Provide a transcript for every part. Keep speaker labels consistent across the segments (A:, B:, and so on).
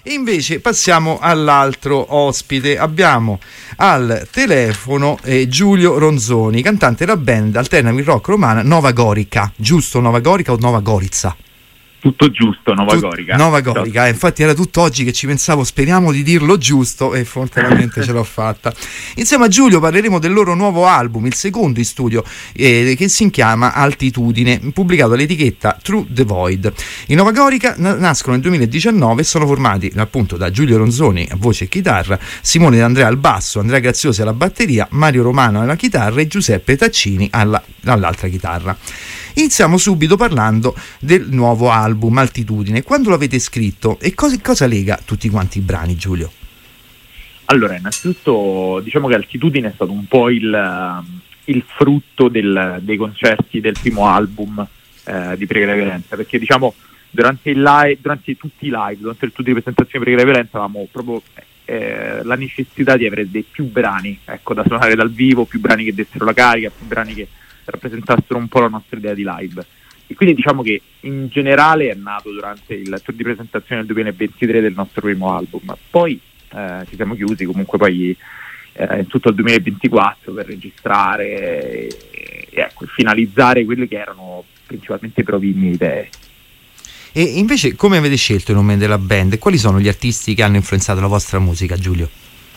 A: E invece passiamo all'altro ospite. Abbiamo al telefono Giulio Ronzoni, cantante della band alternative rock romana Nova Gorica. Giusto, Nova Gorica o Nova Gorizia?
B: Tutto giusto, Nova Gorica.
A: Nova Gorica, infatti era tutto oggi che ci pensavo, speriamo di dirlo giusto, e fortunatamente ce l'ho fatta. Insieme a Giulio parleremo del loro nuovo album, il secondo in studio, che si chiama Altitudine, pubblicato dall'etichetta True the Void. I Nova Gorica nascono nel 2019 e sono formati appunto da Giulio Ronzoni a voce e chitarra, Simone D'Andrea al basso, Andrea Graziosi alla batteria, Mario Romano alla chitarra e Giuseppe Taccini all'altra chitarra. Iniziamo subito parlando del nuovo album Altitudine. Quando l'avete scritto e cosa lega tutti quanti i brani, Giulio?
B: Allora, innanzitutto diciamo che Altitudine è stato un po' il frutto dei concerti del primo album di Pregare Violenza, perché diciamo durante tutti i live, durante tutte le presentazioni Pregare Violenza avevamo proprio la necessità di avere dei più brani, ecco, da suonare dal vivo, più brani che dessero la carica, più brani che rappresentassero un po' la nostra idea di live. E quindi diciamo che in generale è nato durante il tour di presentazione del 2023 del nostro primo album. Poi ci siamo chiusi comunque poi in tutto il 2024 per registrare e ecco, finalizzare quelle che erano principalmente provini idee.
A: E invece come avete scelto il nome della band e quali sono gli artisti che hanno influenzato la vostra musica, Giulio?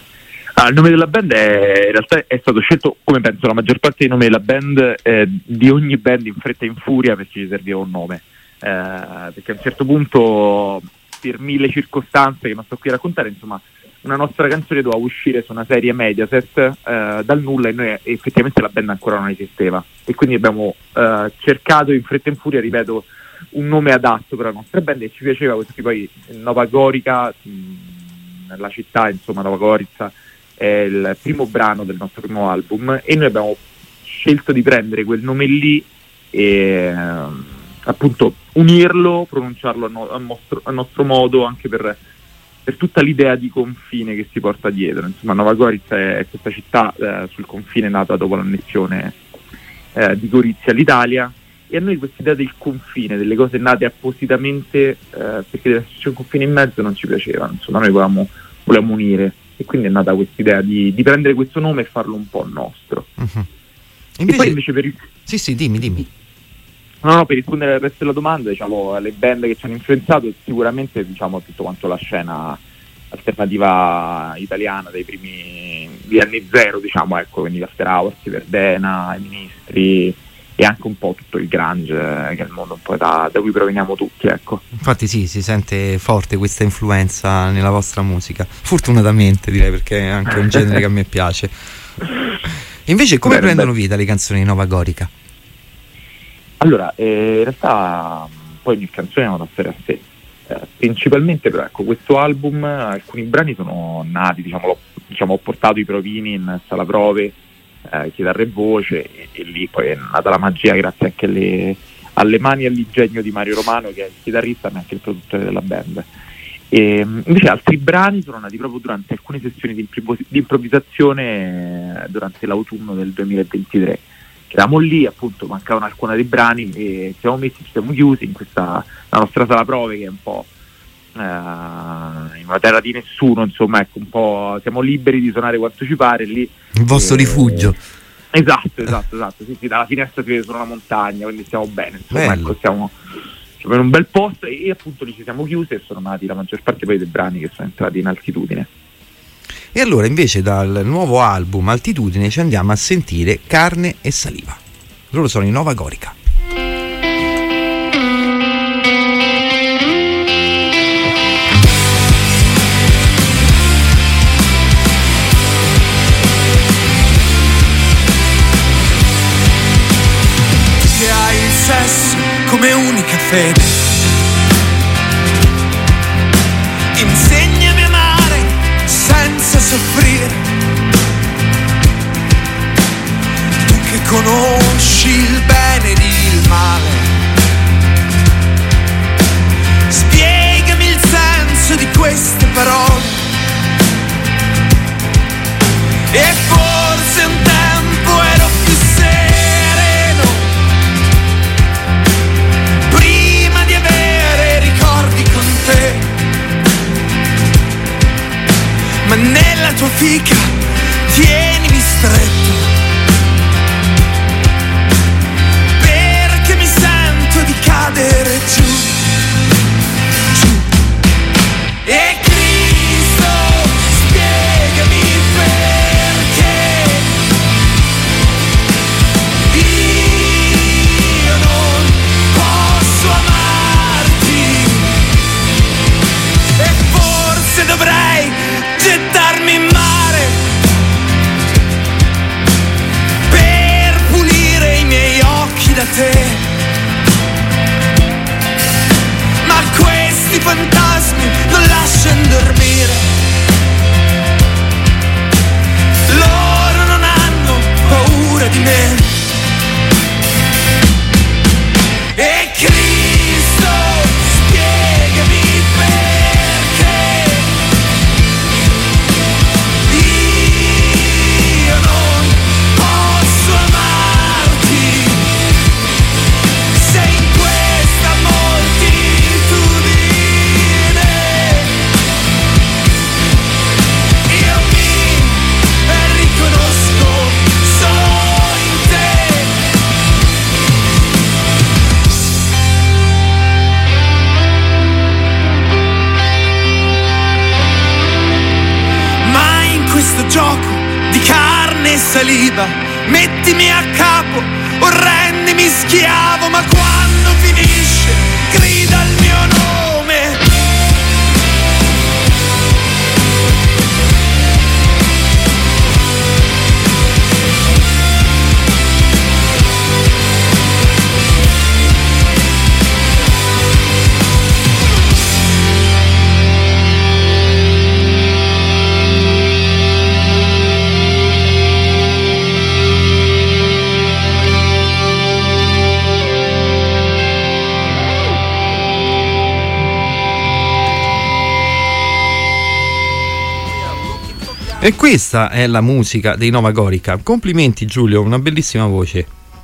B: Il nome della band in realtà è stato scelto, come penso la maggior parte dei nomi della band, di ogni band in fretta e in furia, perché ci serviva un nome, perché a un certo punto, per 1000 circostanze che non sto qui a raccontare, insomma, una nostra canzone doveva uscire su una serie Mediaset dal nulla, e noi effettivamente la band ancora non esisteva, e quindi abbiamo cercato in fretta e in furia, ripeto, un nome adatto per la nostra band, e ci piaceva perché poi Nova Gorica, la città, insomma, Nova Gorizia è il primo brano del nostro primo album, e noi abbiamo scelto di prendere quel nome lì e appunto unirlo, pronunciarlo a nostro modo, anche per tutta l'idea di confine che si porta dietro. Insomma, Nova Gorizia è questa città sul confine nata dopo l'annessione di Gorizia all'Italia, e a noi questa idea del confine, delle cose nate appositamente perché deve esserci un confine in mezzo, non ci piaceva. Insomma, noi volevamo unire, e quindi è nata questa idea di prendere questo nome e farlo un po' nostro.
A: Uh-huh.
B: E poi invece
A: Sì, dimmi.
B: No, per rispondere al resto della domanda, diciamo, le band che ci hanno influenzato sicuramente, diciamo, tutto quanto la scena alternativa italiana dei primi di anni zero, diciamo, ecco, quindi After Hours, Verdena, I Ministri, e anche un po' tutto il grunge, che è il mondo un po' da cui proveniamo tutti, ecco.
A: Infatti sì, si sente forte questa influenza nella vostra musica, fortunatamente direi, perché è anche un genere che a me piace. Invece come prendono vita le canzoni di Nova Gorica? Allora,
B: in realtà poi ogni canzone ha una storia a sé, principalmente però ecco, questo album, alcuni brani sono nati, diciamo, ho portato i provini in sala prove, chitarra e voce, e lì poi è nata la magia, grazie anche alle mani e all'ingegno di Mario Romano, che è il chitarrista ma anche il produttore della band. E invece altri brani sono nati proprio durante alcune sessioni di improvvisazione durante l'autunno del 2023. Eravamo lì, appunto, mancavano alcuni dei brani e ci siamo chiusi in questa la nostra sala prove, che è un po' in una terra di nessuno, insomma, ecco, un po' siamo liberi di suonare quanto ci pare lì.
A: Il vostro rifugio.
B: Esatto, sì, dalla finestra si vede solo una montagna, quindi stiamo bene, insomma, ecco, siamo in un bel posto, e appunto lì ci siamo chiusi e sono nati la maggior parte poi dei brani che sono entrati in Altitudine.
A: E allora invece dal nuovo album Altitudine ci andiamo a sentire Carne e Saliva. Loro sono i Nova Gorica.
C: Che hai il sesso come unica fede, insegnami a amare senza soffrire, tu che conosci il bene ed il male, spiegami il senso di queste parole, e forse un tempo ero più sereno, prima di avere ricordi con te, tua fica, tienimi stretto, perché mi sento di cadere giù, giù. E Cristo, spiegami perché io non posso amarti, e forse dovrei gettarmi in mare per pulire i miei occhi da te, ma questi fantasmi non lasciano dormire, loro non hanno paura di me. E Cristo, spiegami perché io non posso amarti, se in questa moltitudine io mi riconosco solo in te. Ma in questo gioco di carne e saliva mettimi a capo o rendimi schiavo, ma quando finisce grida il mio nome.
A: E questa è la musica dei Nova Gorica. Complimenti Giulio, una bellissima voce.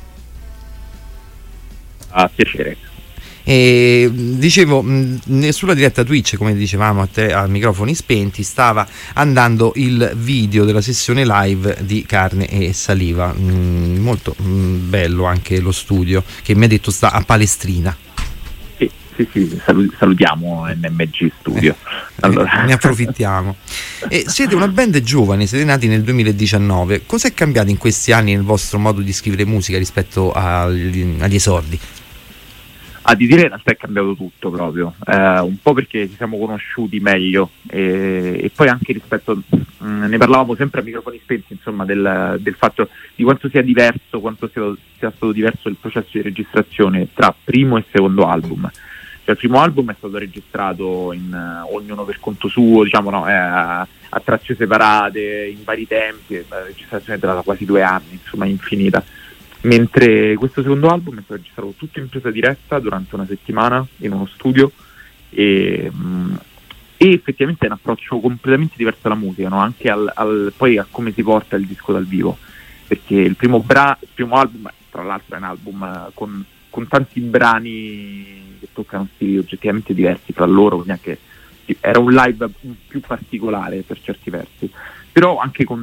B: A piacere.
A: E dicevo, sulla diretta Twitch, come dicevamo a microfoni spenti, stava andando il video della sessione live di Carne e Saliva, molto bello anche lo studio, che mi ha detto sta a Palestrina.
B: Sì, salutiamo NMG Studio. Allora.
A: Ne approfittiamo. E siete una band giovane, siete nati nel 2019. Cos'è cambiato in questi anni nel vostro modo di scrivere musica rispetto agli esordi?
B: Di dire in realtà è cambiato tutto proprio, un po' perché ci siamo conosciuti meglio e poi anche rispetto, ne parlavamo sempre a microfoni spenti, insomma, del fatto di quanto sia diverso, quanto sia stato diverso il processo di registrazione tra primo e secondo album. Cioè, il primo album è stato registrato in ognuno per conto suo, diciamo, no, a tracce separate, in vari tempi, la registrazione è durata quasi 2 anni, insomma, infinita. Mentre questo secondo album è stato registrato tutto in presa diretta durante una settimana in uno studio e effettivamente è un approccio completamente diverso alla musica, no? Anche poi a come si porta il disco dal vivo, perché il primo album, tra l'altro, è un album con tanti brani che toccano stili oggettivamente diversi tra loro, quindi anche era un live più particolare per certi versi, però anche con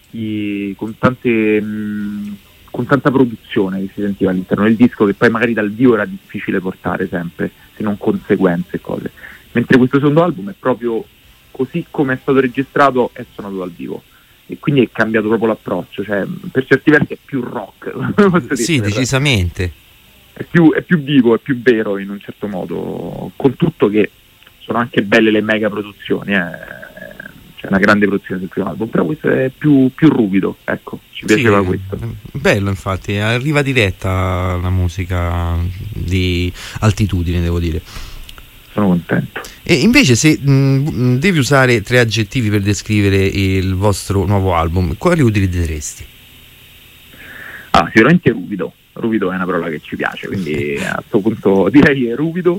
B: tanta produzione che si sentiva all'interno del disco, che poi magari dal vivo era difficile portare sempre, se non conseguenze e cose. Mentre questo secondo album è proprio così come è stato registrato, è suonato dal vivo. E quindi è cambiato proprio l'approccio, cioè per certi versi è più rock.
A: Sì, decisamente.
B: È più vivo, è più vero in un certo modo, con tutto che sono anche belle le mega produzioni, c'è una grande produzione del primo album, però questo è più ruvido, ecco, ci piaceva questo.
A: Bello, infatti, arriva diretta la musica di altitudine, devo dire.
B: Sono contento.
A: E invece se devi usare 3 aggettivi per descrivere il vostro nuovo album, quali utilizzeresti?
B: Sicuramente ruvido. Ruvido è una parola che ci piace, quindi a questo punto direi ruvido,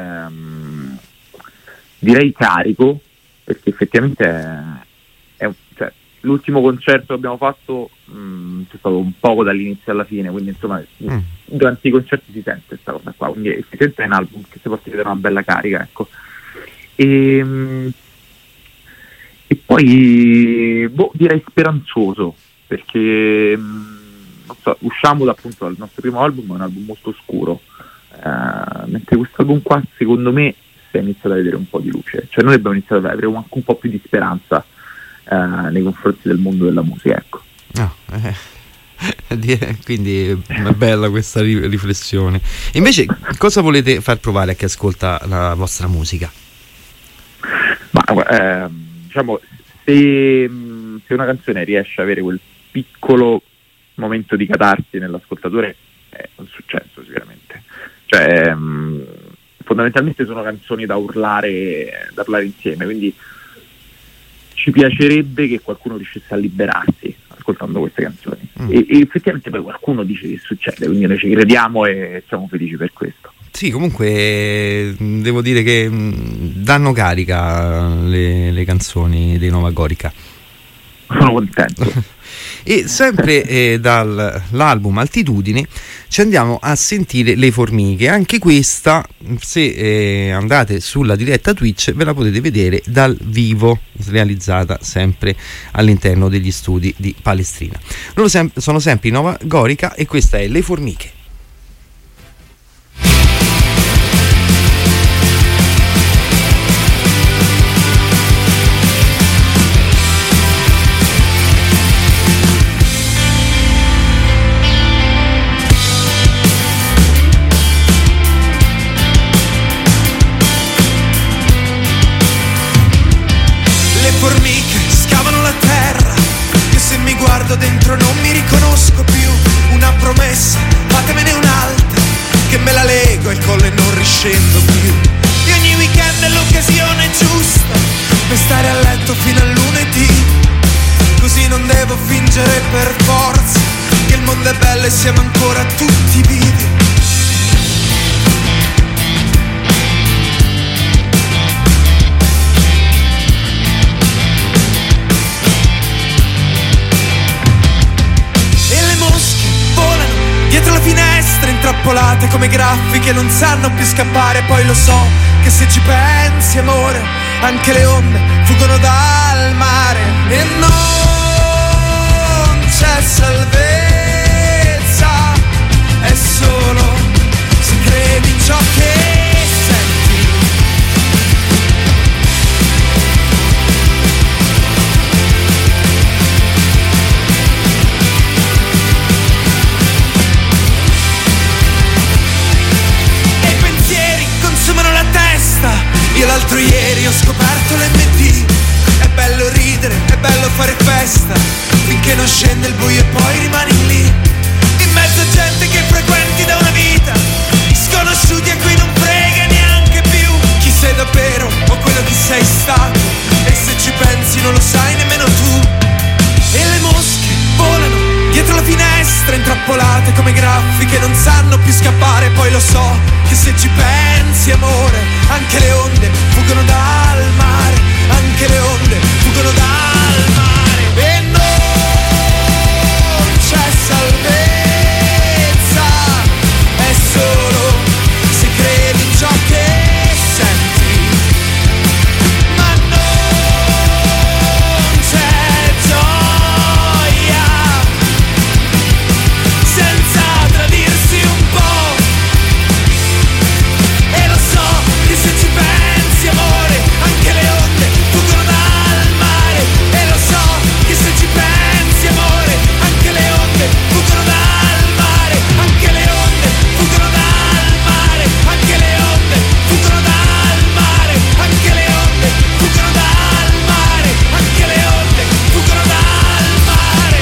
B: direi carico, perché effettivamente cioè, l'ultimo concerto che abbiamo fatto c'è stato un poco dall'inizio alla fine, quindi insomma durante i concerti si sente questa cosa qua, quindi effettivamente è un album che si può vedere una bella carica, ecco. E poi Poi direi speranzoso, perché non so, usciamo appunto dal nostro primo album, è un album molto oscuro, mentre questo album qua secondo me si è iniziato a vedere un po' di luce, cioè noi abbiamo iniziato ad avere anche un po' più di speranza nei confronti del mondo della musica, ecco.
A: Quindi è bella questa riflessione. Invece cosa volete far provare a chi ascolta la vostra musica?
B: Ma diciamo, se una canzone riesce a avere quel piccolo momento di catarsi nell'ascoltatore, è un successo sicuramente. Cioè fondamentalmente sono canzoni da urlare insieme, quindi ci piacerebbe che qualcuno riuscisse a liberarsi ascoltando queste canzoni. E effettivamente poi qualcuno dice che succede, quindi noi ci crediamo e siamo felici per questo.
A: Sì, comunque devo dire che danno carica le canzoni dei Nova Gorica.
B: Sono contento.
A: E sempre dall'album Altitudini ci andiamo a sentire Le Formiche. Anche questa, se andate sulla diretta Twitch, ve la potete vedere dal vivo, realizzata sempre all'interno degli studi di Palestrina. Loro sono sempre in Nova Gorica e questa è Le Formiche.
C: Dentro non mi riconosco più, una promessa, fatemene un'altra, che me la lego al collo e non riscendo più. E ogni weekend è l'occasione giusta per stare a letto fino al lunedì, così non devo fingere per forza che il mondo è bello e siamo ancora tutti vivi. Dietro la finestra intrappolate come graffi che non sanno più scappare. Poi lo so che se ci pensi amore, anche le onde fuggono dal mare. E non c'è salvezza, è solo se credi in ciò che senti. Io l'altro ieri ho scoperto l'MD. È bello ridere, è bello fare festa, finché non scende il buio e poi rimani lì, in mezzo a gente che frequenti da una vita, sconosciuti a cui non frega neanche più chi sei davvero o quello che sei stato. E se ci pensi non lo sai nemmeno tu. E le mosche volano dietro la finestra intrappolate come graffi che non sanno più scappare. Poi lo so che se ci pensi amore, anche le onde fuggono dal mare, anche le onde fuggono dal mare. E non c'è salvezza, è solo se credi in ciò che senti. Ma non c'è gioia senza tradirsi un po'. E lo so che se ci pensi amore, anche le onde fuggono dal mare. E lo so che se ci pensi amore, anche le onde fuggono dal mare. Anche le onde fuggono dal mare. Anche le onde fuggono dal mare. Anche le onde fuggono dal mare. Anche le onde fuggono dal mare.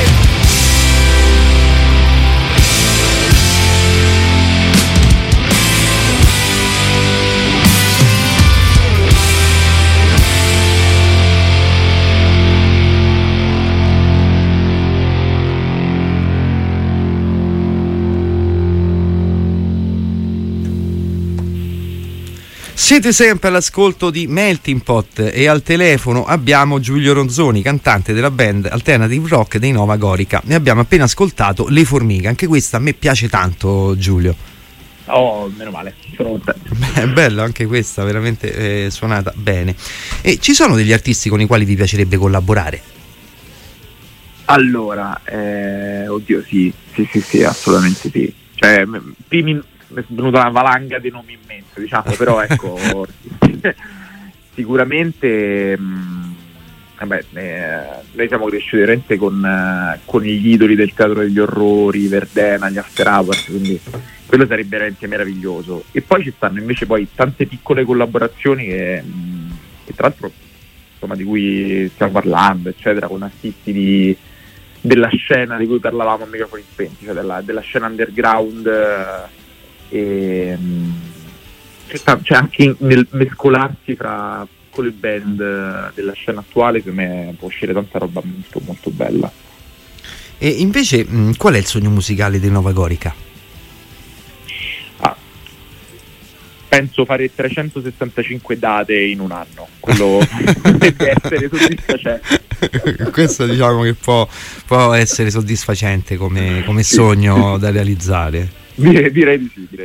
A: Siete sempre all'ascolto di Melting Pot e al telefono abbiamo Giulio Ronzoni, cantante della band alternative rock dei Nova Gorica. Ne abbiamo appena ascoltato Le Formiche, anche questa a me piace tanto, Giulio.
B: Oh, meno male, sono contento.
A: È bella anche questa, veramente suonata bene. E ci sono degli artisti con i quali vi piacerebbe collaborare?
B: Allora, oddio, sì, assolutamente sì. Cioè, mi è venuta una valanga di nomi immensi, diciamo, però ecco, sicuramente, noi siamo cresciuti veramente con gli idoli del teatro degli orrori, Verdena, gli After Hours, quindi quello sarebbe veramente meraviglioso. E poi ci stanno invece poi tante piccole collaborazioni che tra l'altro, insomma, di cui stiamo parlando, eccetera, con artisti della scena di cui parlavamo a microfoni spenti, cioè della scena underground, c'è anche nel mescolarsi fra con le band della scena attuale, per me può uscire tanta roba molto molto bella.
A: E invece qual è il sogno musicale di Nova Gorica?
B: Penso fare 365 date in un anno, quello potrebbe essere soddisfacente.
A: Questo diciamo che può essere soddisfacente come sogno da realizzare.
B: Direi di sì.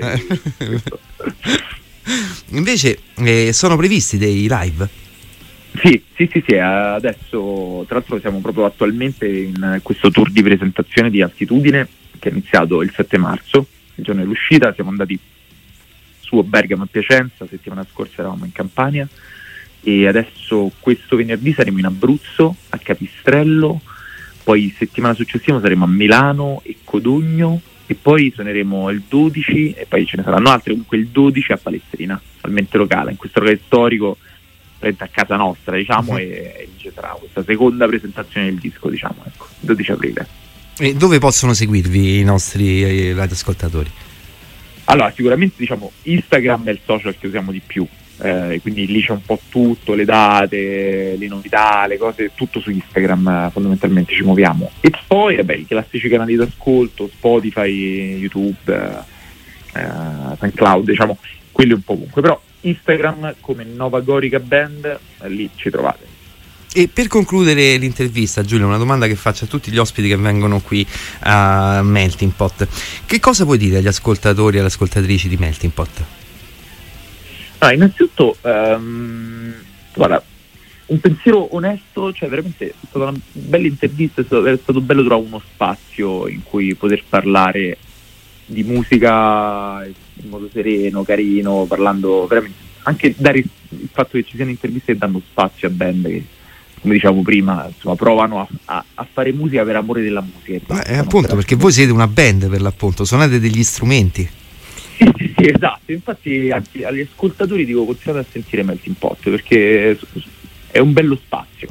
A: Invece sono previsti dei live?
B: Sì, adesso tra l'altro siamo proprio attualmente in questo tour di presentazione di Altitudine, che è iniziato il 7 marzo, il giorno dell'uscita. Siamo andati su a Bergamo e Piacenza, settimana scorsa eravamo in Campania, e adesso questo venerdì saremo in Abruzzo, a Capistrello, poi settimana successiva saremo a Milano e Codogno, e poi suoneremo il 12 e poi ce ne saranno altre, comunque il 12 a Palestrina, al mente locale, in questo locale storico a casa nostra, diciamo, e ci sarà questa seconda presentazione del disco, diciamo, ecco, 12 aprile.
A: E dove possono seguirvi i nostri radioascoltatori?
B: Allora, sicuramente, diciamo, Instagram è il social che usiamo di più, quindi lì c'è un po' tutto, le date, le novità, le cose, tutto su Instagram fondamentalmente ci muoviamo. E poi, i classici canali d'ascolto, Spotify, YouTube, SoundCloud, diciamo, quelli un po' ovunque, però Instagram come Nova Gorica Band, lì ci trovate.
A: E per concludere l'intervista, Giulio, una domanda che faccio a tutti gli ospiti che vengono qui a Melting Pot: che cosa puoi dire agli ascoltatori e alle ascoltatrici di Melting Pot?
B: Innanzitutto, guarda, un pensiero onesto, cioè veramente è stata una bella intervista, è stato bello trovare uno spazio in cui poter parlare di musica in modo sereno, carino, parlando veramente, anche dare il fatto che ci siano interviste e danno spazio a band che, come diciamo prima, insomma, provano a fare musica per amore della musica.
A: Appunto, perché voi siete una band, per l'appunto, suonate degli strumenti.
B: Sì, esatto. Infatti agli ascoltatori dico: continuate a sentire Melting Pot, perché è un bello spazio.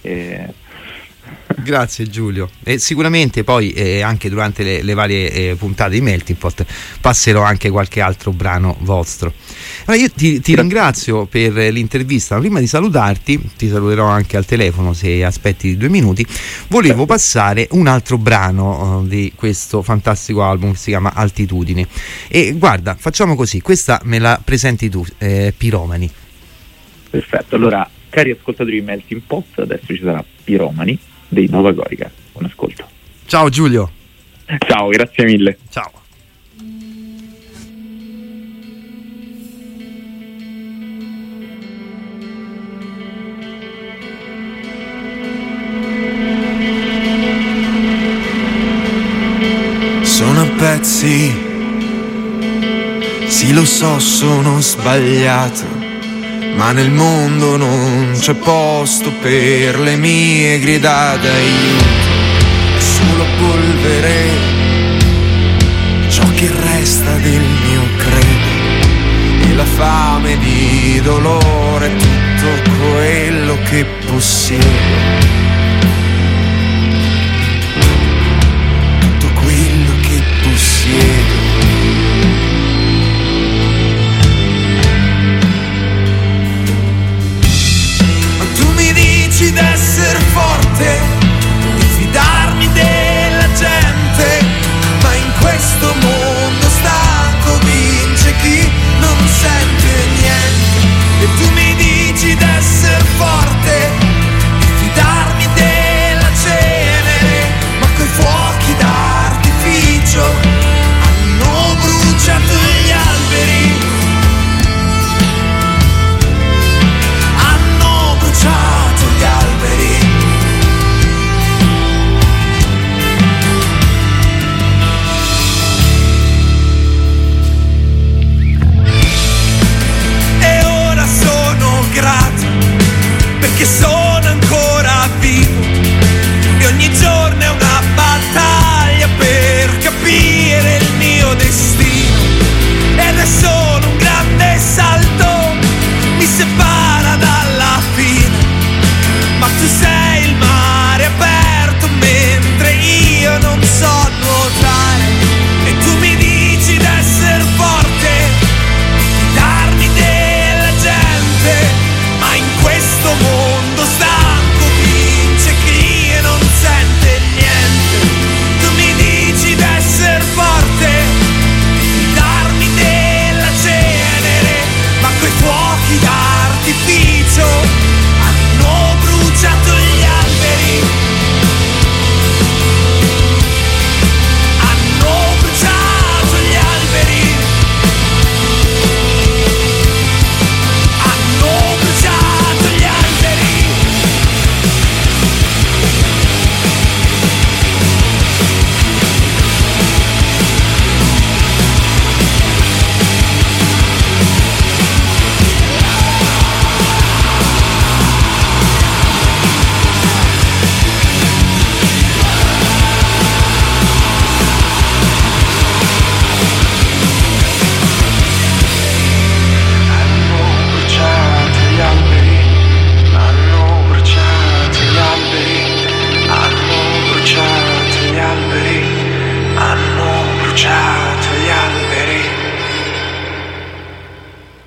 A: Grazie Giulio, e sicuramente poi anche durante le varie puntate di Melting Pot passerò anche qualche altro brano vostro. Allora io ti ringrazio per l'intervista. Prima di salutarti, ti saluterò anche al telefono se aspetti 2 minuti, volevo passare un altro brano di questo fantastico album che si chiama Altitudine. E guarda, facciamo così, questa me la presenti tu, Piromani.
B: Perfetto, allora cari ascoltatori di Melting Pot, adesso ci sarà Piromani dei Nova Gorica. Buon ascolto.
A: Ciao Giulio.
B: Ciao, grazie mille.
A: Ciao.
C: Sono a pezzi, sì lo so, sono sbagliato, ma nel mondo non c'è posto per le mie grida d'aiuto. È solo polvere ciò che resta del mio credo, e la fame di dolore è tutto quello che possiedo. Tutto quello che possiedo. D'essere forte, di fidarmi della gente, ma in questo mondo stanco vince chi non sente niente. E tu mi dici d'essere forte, di fidarmi della cenere, ma coi fuochi d'artificio hanno bruciato gli altri. perché sono ancora vivo e ogni giorno è una battaglia per capire il mio destino. E adesso